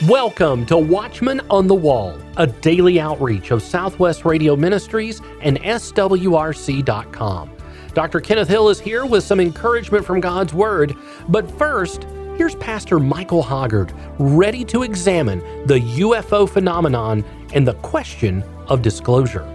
Welcome to Watchman on the Wall, a daily outreach of Southwest Radio Ministries and SWRC.com. Dr. Kenneth Hill is here with some encouragement from God's Word, but first, here's Pastor Michael Hoggard, ready to examine the UFO phenomenon and the question of disclosure.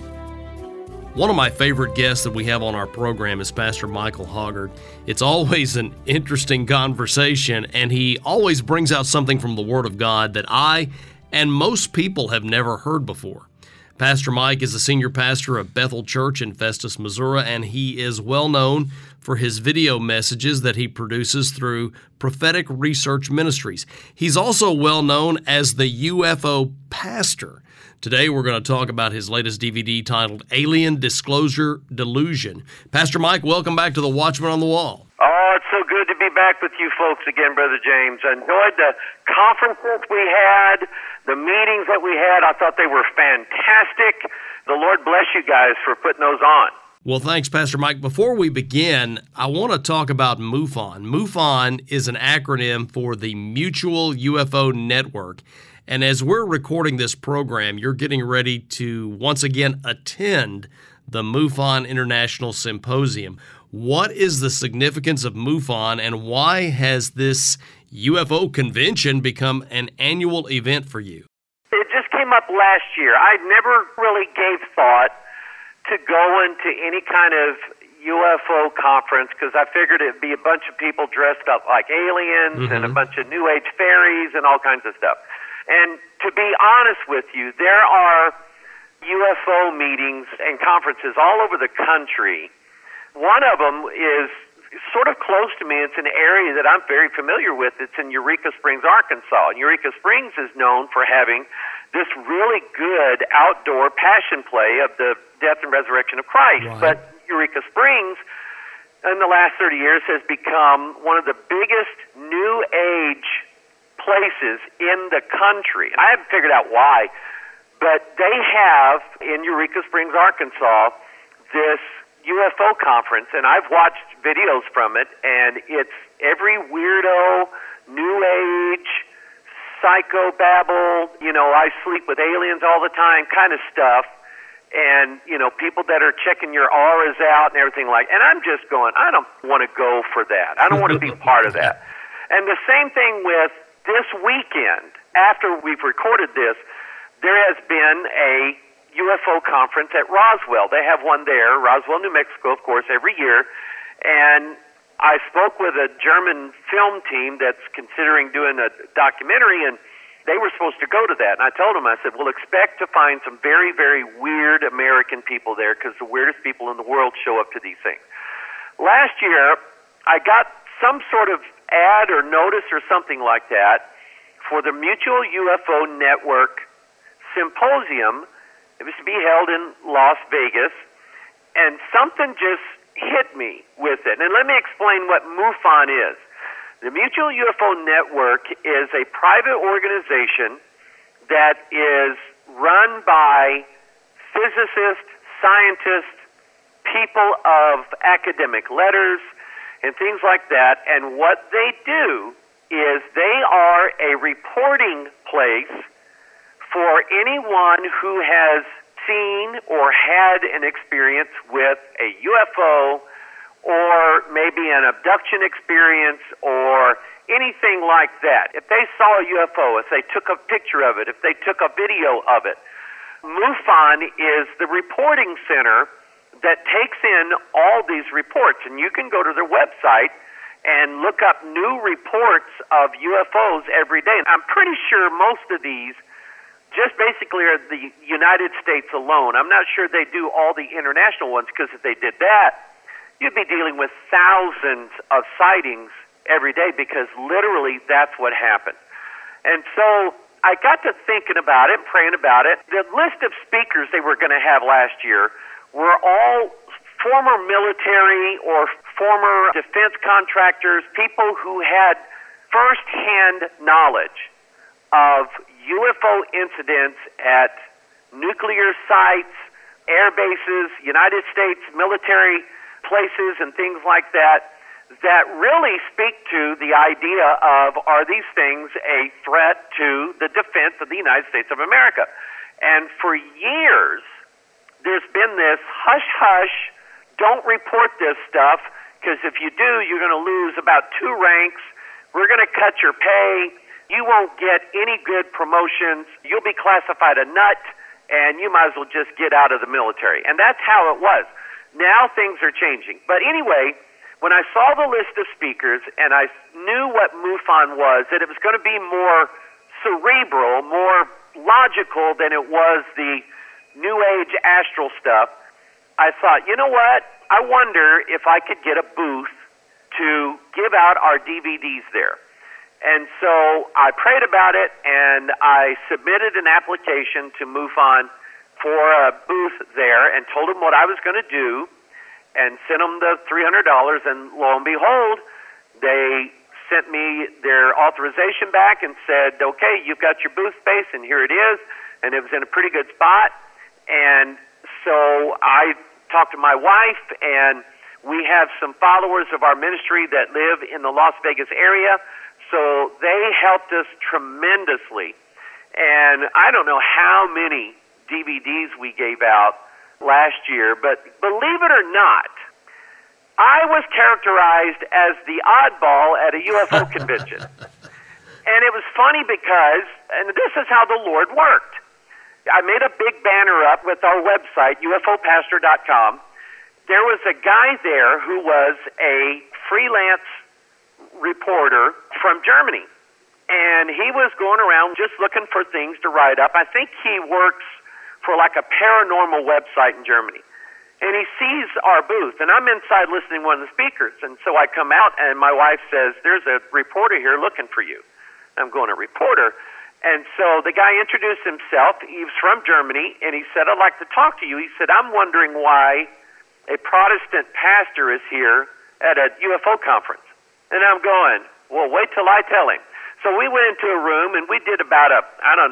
One of my favorite guests that we have on our program is Pastor Michael Hoggard. It's always an interesting conversation, and he always brings out something from the Word of God that I and most people have never heard before. Pastor Mike is the senior pastor of Bethel Church in Festus, Missouri, and he is well known for his video messages that he produces through Prophetic Research Ministries. He's also well known as the UFO pastor. Today, we're going to talk about his latest DVD titled Alien Disclosure Delusion. Pastor Mike, welcome back to the Watchman on the Wall. Oh, it's so good to be back with you folks again, Brother James. I enjoyed the conferences we had, the meetings that we had. I thought they were fantastic. The Lord bless you guys for putting those on. Well, thanks, Pastor Mike. Before we begin, I want to talk about MUFON. MUFON is an acronym for the Mutual UFO Network. And as we're recording this program, you're getting ready to once again attend the MUFON International Symposium. What is the significance of MUFON, and why has this UFO convention become an annual event for you? It just came up last year. I never really gave thought to going to any kind of UFO conference because I figured it'd be a bunch of people dressed up like aliens and a bunch of New Age fairies and all kinds of stuff. And to be honest with you, there are UFO meetings and conferences all over the country. One of them is sort of close to me. It's an area that I'm very familiar with. It's in Eureka Springs, Arkansas. And Eureka Springs is known for having this really good outdoor passion play of the death and resurrection of Christ. Right. But Eureka Springs, in the last 30 years, has become one of the biggest New Age places in the country. I haven't figured out why, but they have in Eureka Springs, Arkansas, this UFO conference, and I've watched videos from it, and it's every weirdo, New Age, psychobabble, I sleep with aliens all the time kind of stuff, and, people that are checking your auras out and everything and I'm just going, I don't want to go for that. I don't want to be part of that. And the same thing with this weekend, after we've recorded this, there has been a UFO conference at Roswell. They have one there, Roswell, New Mexico, of course, every year. And I spoke with a German film team that's considering doing a documentary, and they were supposed to go to that. And I told them, I said, we'll expect to find some very, very weird American people there because the weirdest people in the world show up to these things. Last year, I got some sort of ad or notice or something like that for the Mutual UFO Network Symposium. It was to be held in Las Vegas, and something just hit me with it. And let me explain what MUFON is. The Mutual UFO Network is a private organization that is run by physicists, scientists, people of academic letters, and things like that. And what they do is they are a reporting place for anyone who has seen or had an experience with a UFO or maybe an abduction experience or anything like that. If they saw a UFO, if they took a picture of it, if they took a video of it, MUFON is the reporting center that takes in all these reports, and you can go to their website and look up new reports of UFOs every day. I'm pretty sure most of these just basically are the United States alone. I'm not sure they do all the international ones, because if they did that, you'd be dealing with thousands of sightings every day, because literally that's what happened. And so I got to thinking about it, praying about it. The list of speakers they were going to have last year were all former military or former defense contractors, people who had first-hand knowledge of UFO incidents at nuclear sites, air bases, United States military places, and things like that, that really speak to the idea of, are these things a threat to the defense of the United States of America? And for years, there's been this hush-hush, don't report this stuff, because if you do, you're going to lose about 2 ranks. We're going to cut your pay. You won't get any good promotions. You'll be classified a nut, and you might as well just get out of the military. And that's how it was. Now things are changing. But anyway, when I saw the list of speakers and I knew what MUFON was, that it was going to be more cerebral, more logical than it was the New Age astral stuff, I thought, you know what? I wonder if I could get a booth to give out our DVDs there. And so I prayed about it, and I submitted an application to MUFON for a booth there and told them what I was going to do and sent them the $300, and lo and behold, they sent me their authorization back and said, okay, you've got your booth space, and here it is, and it was in a pretty good spot. And so I talked to my wife, and we have some followers of our ministry that live in the Las Vegas area, so they helped us tremendously. And I don't know how many DVDs we gave out last year, but believe it or not, I was characterized as the oddball at a UFO convention. And it was funny because, and this is how the Lord worked. I made a big banner up with our website, UFOpastor.com. There was a guy there who was a freelance reporter from Germany. And he was going around just looking for things to write up. I think he works for like a paranormal website in Germany. And he sees our booth, and I'm inside listening to one of the speakers. And so I come out, and my wife says, there's a reporter here looking for you. I'm going, a reporter? And so the guy introduced himself. He was from Germany, and he said, I'd like to talk to you. He said, I'm wondering why a Protestant pastor is here at a UFO conference. And I'm going, well, wait till I tell him. So we went into a room, and we did about a,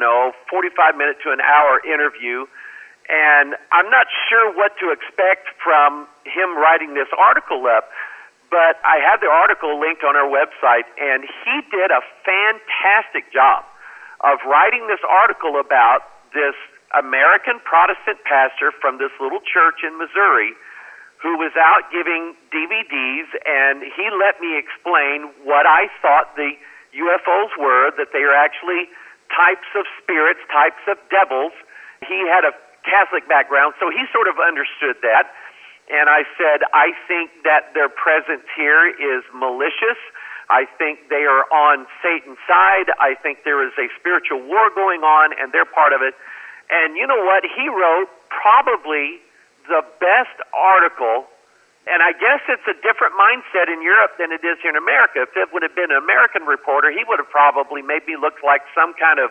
45-minute to an hour interview. And I'm not sure what to expect from him writing this article up, but I have the article linked on our website, and he did a fantastic job of writing this article about this American Protestant pastor from this little church in Missouri who was out giving DVDs, and he let me explain what I thought the UFOs were, that they are actually types of spirits, types of devils. He had a Catholic background, so he sort of understood that. And I said, I think that their presence here is malicious. I think they are on Satan's side. I think there is a spiritual war going on, and they're part of it. And you know what? He wrote probably the best article, and I guess it's a different mindset in Europe than it is here in America. If it would have been an American reporter, he would have probably maybe looked like some kind of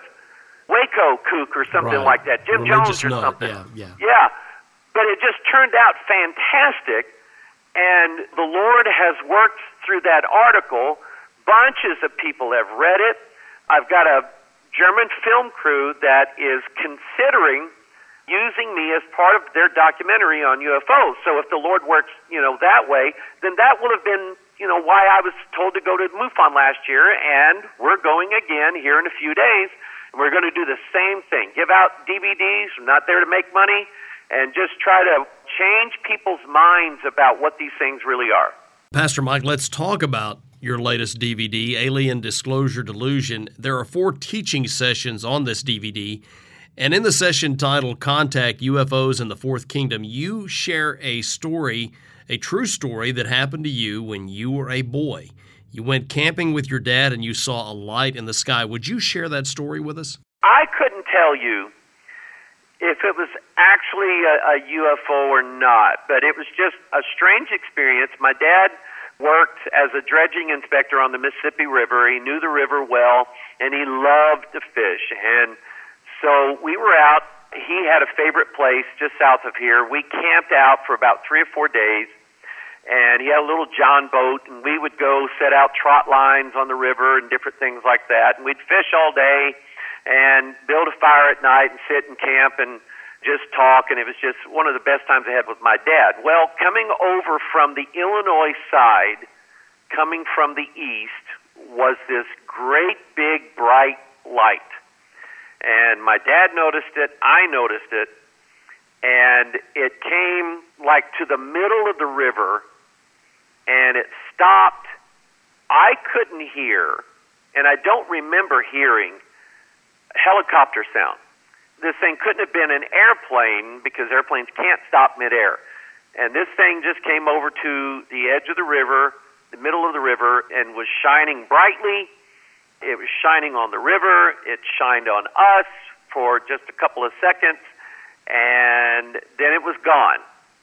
Waco kook or something like that, Jim Jones or something. Yeah, but it just turned out fantastic, and the Lord has worked through that article. Bunches of people have read it. I've got a German film crew that is considering using me as part of their documentary on UFOs. So if the Lord works, that way, then that will have been, why I was told to go to MUFON last year, and we're going again here in a few days. We're going to do the same thing. Give out DVDs. I'm not there to make money, and just try to change people's minds about what these things really are. Pastor Mike, let's talk about your latest DVD, Alien Disclosure Delusion. There are 4 teaching sessions on this DVD, and in the session titled Contact UFOs and the Fourth Kingdom, you share a story, a true story that happened to you when you were a boy. You went camping with your dad and you saw a light in the sky. Would you share that story with us? I couldn't tell you if it was actually a UFO or not, but it was just a strange experience. My dad worked as a dredging inspector on the Mississippi River. He knew the river well, and he loved to fish. And so we were out. He had a favorite place just south of here. We camped out for about 3 or 4 days. And he had a little John boat, and we would go set out trot lines on the river and different things like that. And we'd fish all day and build a fire at night and sit and camp and just talk. And it was just one of the best times I had with my dad. Well, coming over from the Illinois side coming from the east was this great big bright light. And my dad noticed it, I noticed it, and it came like to the middle of the river, and it stopped. I couldn't hear, and I don't remember hearing, helicopter sound. This thing couldn't have been an airplane because airplanes can't stop midair. And this thing just came over to the edge of the river, the middle of the river, and was shining brightly. It was shining on the river. It shined on us for just a couple of seconds, and then it was gone.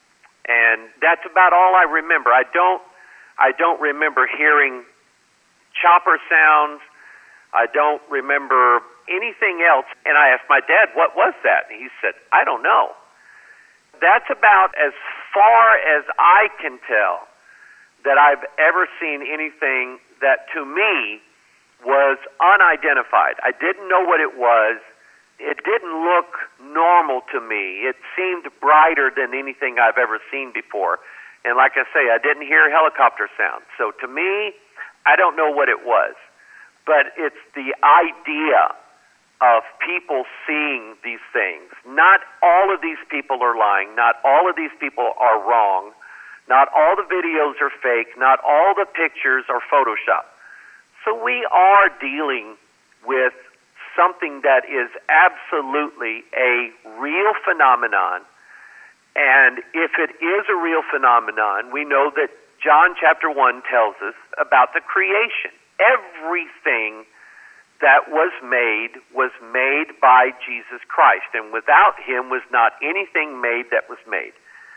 And that's about all I remember. I don't remember hearing chopper sounds. I don't remember anything else. And I asked my dad, what was that? And he said, I don't know. That's about as far as I can tell that I've ever seen anything that to me was unidentified. I didn't know what it was. It didn't look normal to me. It seemed brighter than anything I've ever seen before. And like I say, I didn't hear helicopter sound. So to me, I don't know what it was. But it's the idea of people seeing these things. Not all of these people are lying. Not all of these people are wrong. Not all the videos are fake. Not all the pictures are Photoshopped. So we are dealing with something that is absolutely a real phenomenon. And if it is a real phenomenon, we know that John chapter 1 tells us about the creation. Everything that was made by Jesus Christ. And without him was not anything made that was made.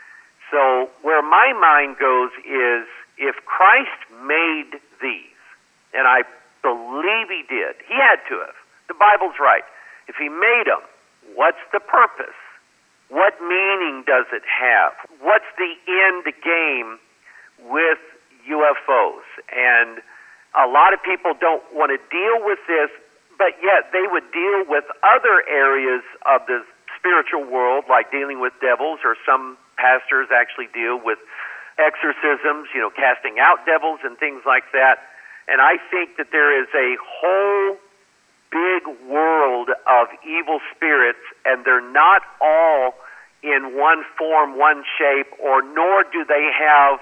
So where my mind goes is, if Christ made these, and I believe he did, he had to have. The Bible's right. If he made them, what's the purpose? What meaning does it have? What's the end game with UFOs? And a lot of people don't want to deal with this, but yet they would deal with other areas of the spiritual world, like dealing with devils, or some pastors actually deal with exorcisms, casting out devils and things like that. And I think that there is a whole big world of evil spirits, and they're not all in one form, one shape, or nor do they have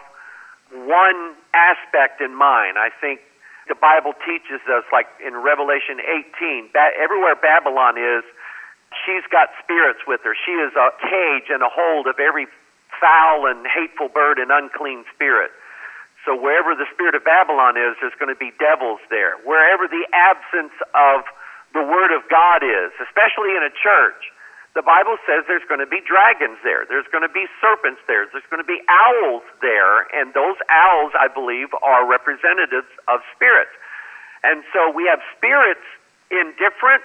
one aspect in mind. I think the Bible teaches us, like in Revelation 18, everywhere Babylon is, she's got spirits with her. She is a cage and a hold of every foul and hateful bird and unclean spirit. So wherever the spirit of Babylon is, there's going to be devils there. Wherever the absence of the Word of God is, especially in a church, the Bible says there's going to be dragons there. There's going to be serpents there. There's going to be owls there. And those owls, I believe, are representatives of spirits. And so we have spirits in different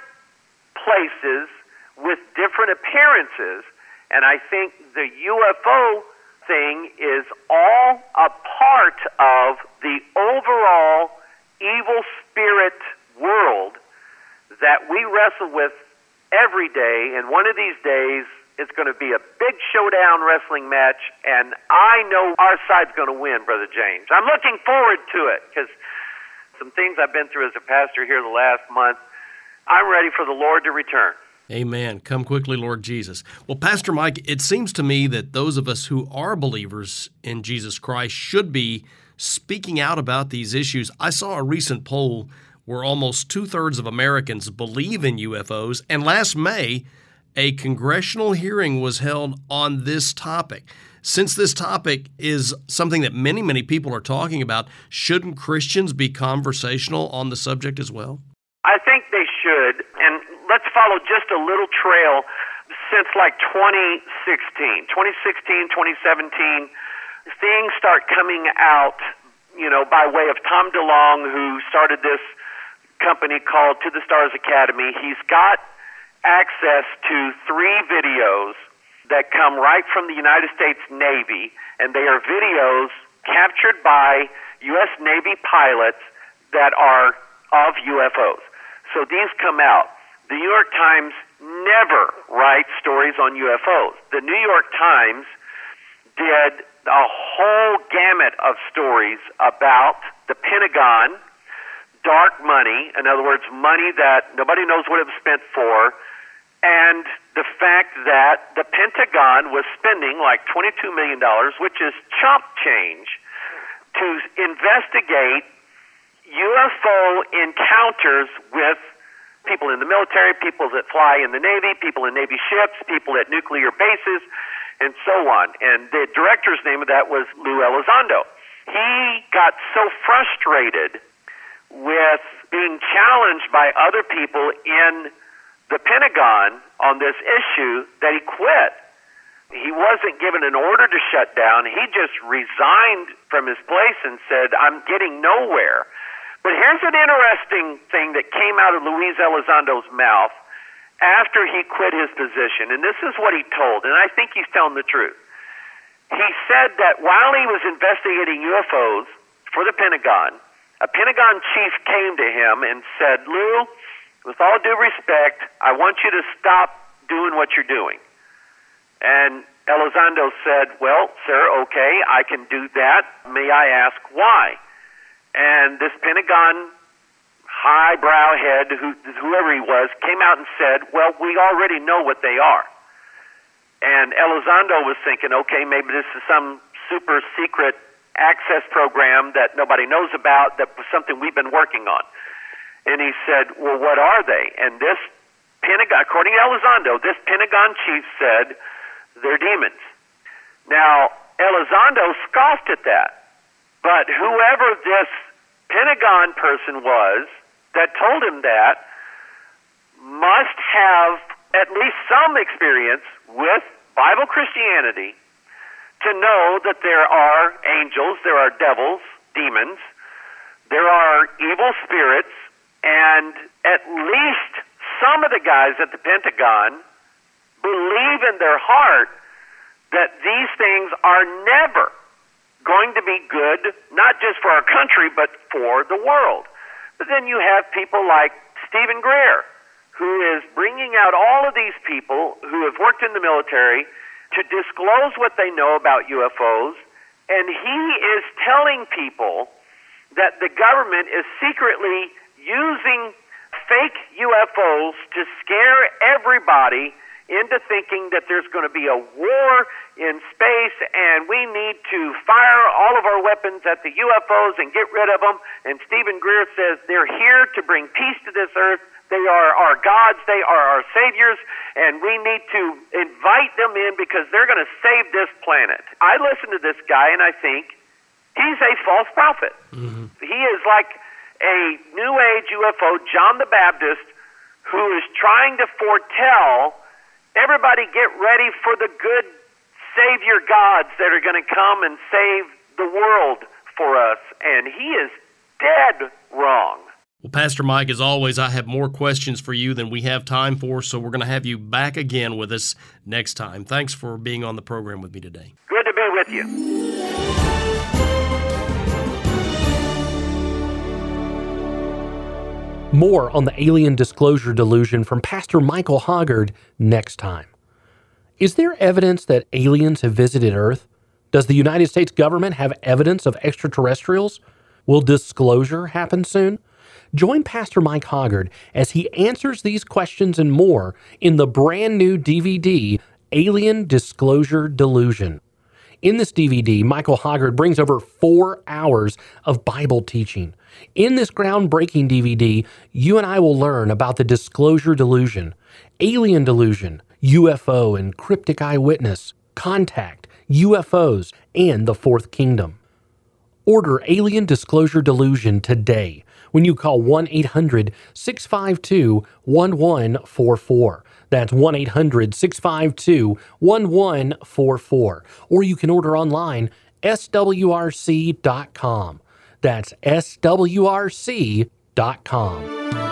places with different appearances. And I think the UFO thing is all a part of the overall evil spirit world that we wrestle with every day. And one of these days, it's going to be a big showdown wrestling match, and I know our side's going to win, Brother James. I'm looking forward to it, because some things I've been through as a pastor here the last month, I'm ready for the Lord to return. Amen. Come quickly, Lord Jesus. Well, Pastor Mike, it seems to me that those of us who are believers in Jesus Christ should be speaking out about these issues. I saw a recent poll where almost 2/3 of Americans believe in UFOs, and last May, a congressional hearing was held on this topic. Since this topic is something that many, many people are talking about, shouldn't Christians be conversational on the subject as well? I think they should, and let's follow just a little trail since like 2016, 2017, things start coming out, by way of Tom DeLonge, who started this company called To the Stars Academy. He's got access to 3 videos that come right from the United States Navy, and they are videos captured by U.S. Navy pilots that are of UFOs. So these come out. The New York Times never writes stories on UFOs. The New York Times did a whole gamut of stories about the Pentagon, dark money, in other words, money that nobody knows what it was spent for, and the fact that the Pentagon was spending like $22 million, which is chump change, to investigate UFO encounters with people in the military, people that fly in the Navy, people in Navy ships, people at nuclear bases, and so on. And the director's name of that was Lou Elizondo. He got so frustrated with being challenged by other people in the Pentagon on this issue that he quit. He wasn't given an order to shut down. He just resigned from his place and said, I'm getting nowhere. But here's an interesting thing that came out of Luis Elizondo's mouth after he quit his position, and this is what he told, and I think he's telling the truth. He said that while he was investigating UFOs for the Pentagon, a Pentagon chief came to him and said, Lou, with all due respect, I want you to stop doing what you're doing. And Elizondo said, well, sir, okay, I can do that. May I ask why? And this Pentagon highbrow head, whoever he was, came out and said, well, we already know what they are. And Elizondo was thinking, okay, maybe this is some super secret access program that nobody knows about, that was something we've been working on. And he said, well, what are they? And this Pentagon, according to Elizondo, this Pentagon chief said, they're demons. Now, Elizondo scoffed at that. But whoever this Pentagon person was that told him that must have at least some experience with Bible Christianity to know that there are angels, there are devils, demons, there are evil spirits, and at least some of the guys at the Pentagon believe in their heart that these things are never going to be good, not just for our country, but for the world. But then you have people like Stephen Greer, who is bringing out all of these people who have worked in the military to disclose what they know about UFOs, and he is telling people that the government is secretly using fake UFOs to scare everybody into thinking that there's going to be a war in space and we need to fire all of our weapons at the UFOs and get rid of them. And Stephen Greer says they're here to bring peace to this earth. They are our gods. They are our saviors. And we need to invite them in because they're going to save this planet. I listen to this guy and I think he's a false prophet. Mm-hmm. He is like a New Age UFO, John the Baptist, who is trying to foretell everybody get ready for the good Savior gods that are going to come and save the world for us. And he is dead wrong. Well, Pastor Mike, as always, I have more questions for you than we have time for, so we're going to have you back again with us next time. Thanks for being on the program with me today. Good to be with you. More on the alien disclosure delusion from Pastor Michael Hoggard next time. Is there evidence that aliens have visited Earth? Does the United States government have evidence of extraterrestrials? Will disclosure happen soon? Join Pastor Mike Hoggard as he answers these questions and more in the brand new DVD, Alien Disclosure Delusion. In this DVD, Michael Hoggard brings over 4 hours of Bible teaching. In this groundbreaking DVD, you and I will learn about the disclosure delusion, alien delusion, UFO and cryptic eyewitness, contact, UFOs, and the fourth kingdom. Order Alien Disclosure Delusion today when you call 1-800-652-1144. That's 1-800-652-1144. Or you can order online, swrc.com. That's swrc.com.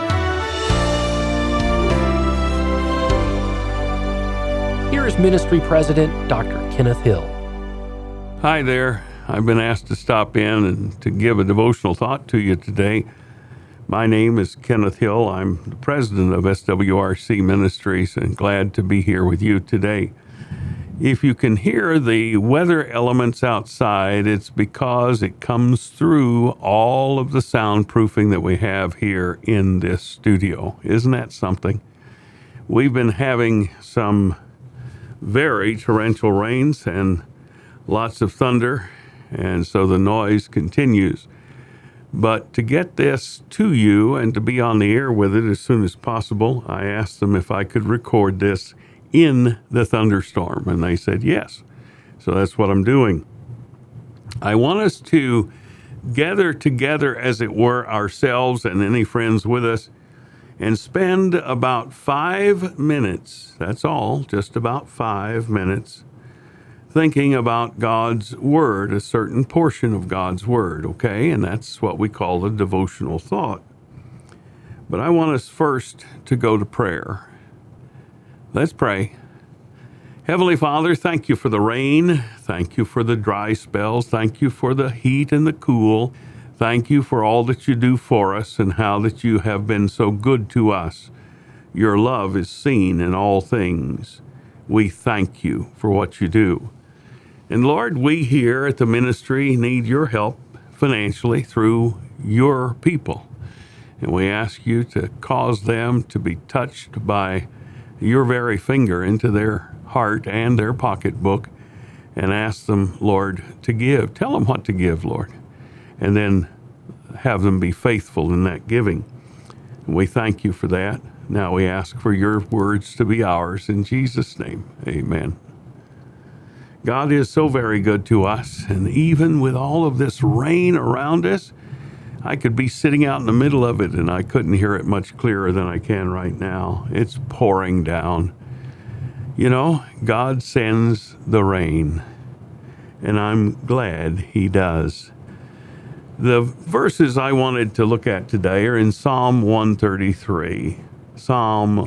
Here is Ministry President Dr. Kenneth Hill. Hi there. I've been asked to stop in and to give a devotional thought to you today. My name is Kenneth Hill. I'm the president of SWRC Ministries and glad to be here with you today. If you can hear the weather elements outside, it's because it comes through all of the soundproofing that we have here in this studio. Isn't that something? We've been having some very torrential rains and lots of thunder, and so the noise continues. But to get this to you and to be on the air with it as soon as possible, I asked them if I could record this in the thunderstorm, and they said yes. So that's what I'm doing. I want us to gather together, as it were, ourselves and any friends with us, and spend about 5 minutes, that's all, just about 5 minutes, thinking about God's Word, a certain portion of God's Word, okay? And that's what we call a devotional thought. But I want us first to go to prayer. Let's pray. Heavenly Father, thank you for the rain. Thank you for the dry spells. Thank you for the heat and the cool. Thank you for all that you do for us and how that you have been so good to us. Your love is seen in all things. We thank you for what you do. And Lord, we here at the ministry need your help financially through your people. And we ask you to cause them to be touched by your very finger into their heart and their pocketbook, and ask them, Lord, to give. Tell them what to give, Lord, and then have them be faithful in that giving. And we thank you for that. Now we ask for your words to be ours. In Jesus' name, amen. God is so very good to us, and even with all of this rain around us, I could be sitting out in the middle of it and I couldn't hear it much clearer than I can right now. It's pouring down. You know, God sends the rain, and I'm glad he does. The verses I wanted to look at today are in Psalm 133. Psalm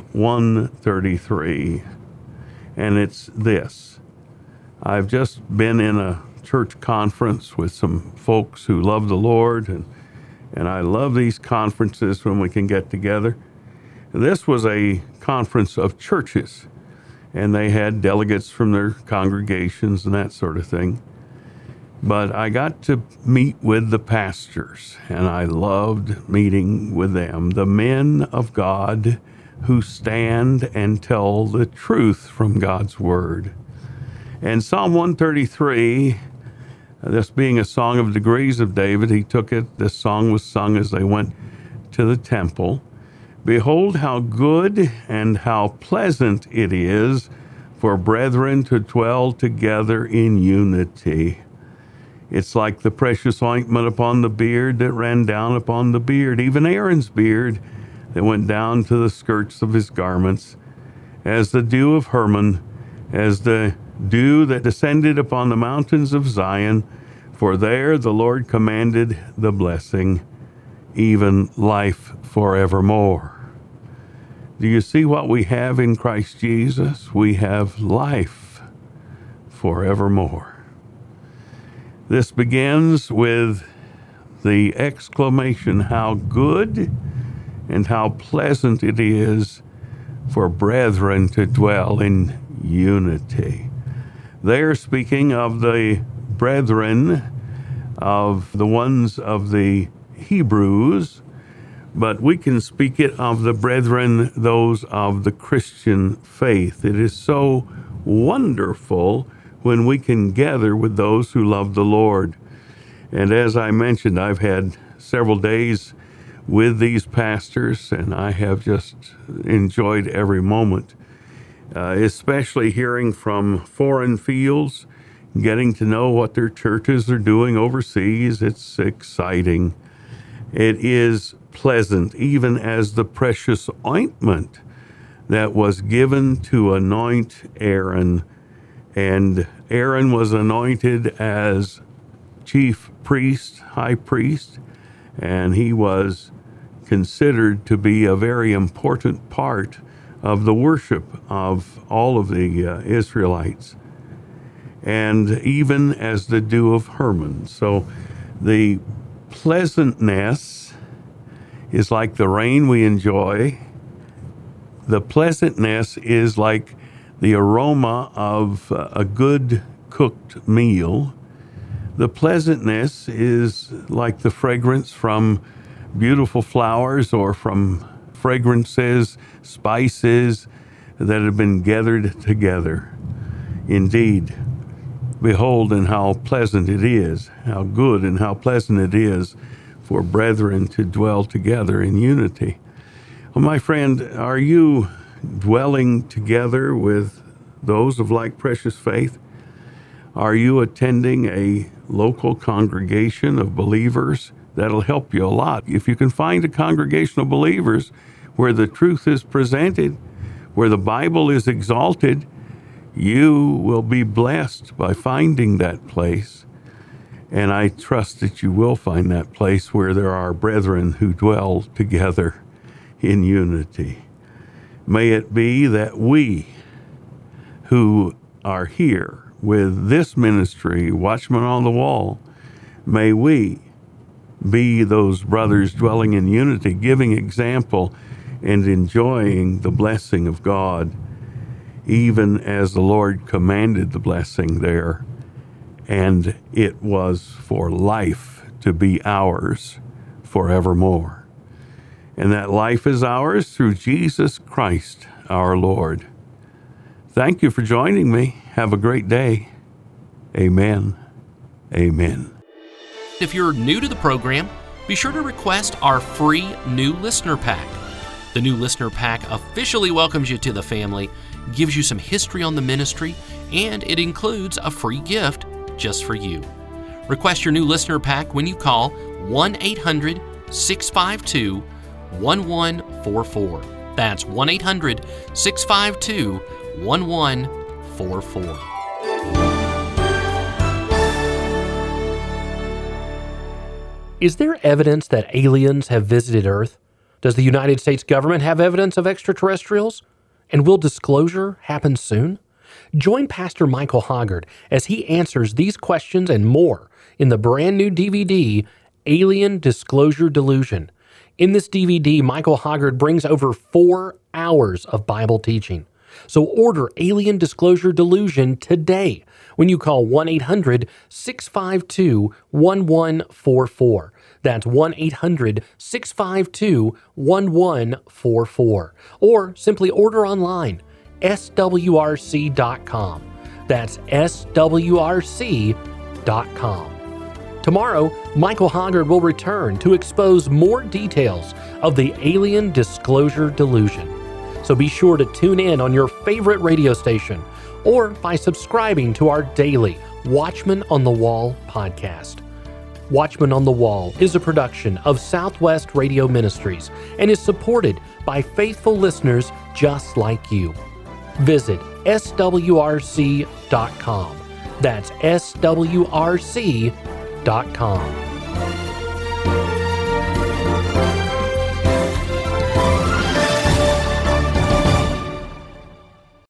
133. And it's this. I've just been in a church conference with some folks who love the Lord, and I love these conferences when we can get together. This was a conference of churches, and they had delegates from their congregations and that sort of thing. But I got to meet with the pastors, and I loved meeting with them, the men of God who stand and tell the truth from God's Word. And Psalm 133, this being a song of degrees of David, he took it, this song was sung as they went to the temple. Behold how good and how pleasant it is for brethren to dwell together in unity. It's like the precious ointment upon the beard that ran down upon the beard, even Aaron's beard that went down to the skirts of his garments, as the dew of Hermon, as the dew that descended upon the mountains of Zion, for there the Lord commanded the blessing, even life forevermore. Do you see what we have in Christ Jesus? We have life forevermore. This begins with the exclamation, how good and how pleasant it is for brethren to dwell in unity. They're speaking of the brethren, of the ones of the Hebrews, but we can speak it of the brethren, those of the Christian faith. It is so wonderful when we can gather with those who love the Lord. And as I mentioned, I've had several days with these pastors, and I have just enjoyed every moment, especially hearing from foreign fields, getting to know what their churches are doing overseas. It's exciting. It is pleasant, even as the precious ointment that was given to anoint Aaron. And Aaron was anointed as chief priest, high priest, and he was considered to be a very important part of the worship of all of the Israelites, and even as the dew of Hermon. So the pleasantness is like the rain we enjoy. The pleasantness is like the aroma of a good cooked meal. The pleasantness is like the fragrance from beautiful flowers or from fragrances, spices that have been gathered together. Indeed, behold, and how pleasant it is, how good and how pleasant it is for brethren to dwell together in unity. Well, my friend, are you dwelling together with those of like precious faith? Are you attending a local congregation of believers? That'll help you a lot. If you can find a congregation of believers where the truth is presented, where the Bible is exalted, you will be blessed by finding that place. And I trust that you will find that place where there are brethren who dwell together in unity. May it be that we who are here with this ministry, Watchmen on the Wall, may we be those brothers dwelling in unity, giving example and enjoying the blessing of God, even as the Lord commanded the blessing there. And it was for life to be ours forevermore. And that life is ours through Jesus Christ, our Lord. Thank you for joining me. Have a great day. Amen. Amen. If you're new to the program, be sure to request our free New Listener Pack. The New Listener Pack officially welcomes you to the family, gives you some history on the ministry, and it includes a free gift just for you. Request your New Listener Pack when you call 1-800-652-1144. That's 1-800-652-1144. Is there evidence that aliens have visited Earth? Does the United States government have evidence of extraterrestrials? And will disclosure happen soon? Join Pastor Michael Hoggard as he answers these questions and more in the brand new DVD, Alien Disclosure Delusion. In this DVD, Michael Hoggard brings over 4 hours of Bible teaching. So order Alien Disclosure Delusion today when you call 1-800-652-1144. That's 1-800-652-1144. Or simply order online, swrc.com. That's swrc.com. Tomorrow, Michael Hoggard will return to expose more details of the Alien Disclosure Delusion. So be sure to tune in on your favorite radio station or by subscribing to our daily Watchmen on the Wall podcast. Watchmen on the Wall is a production of Southwest Radio Ministries and is supported by faithful listeners just like you. Visit swrc.com. That's swrc.com.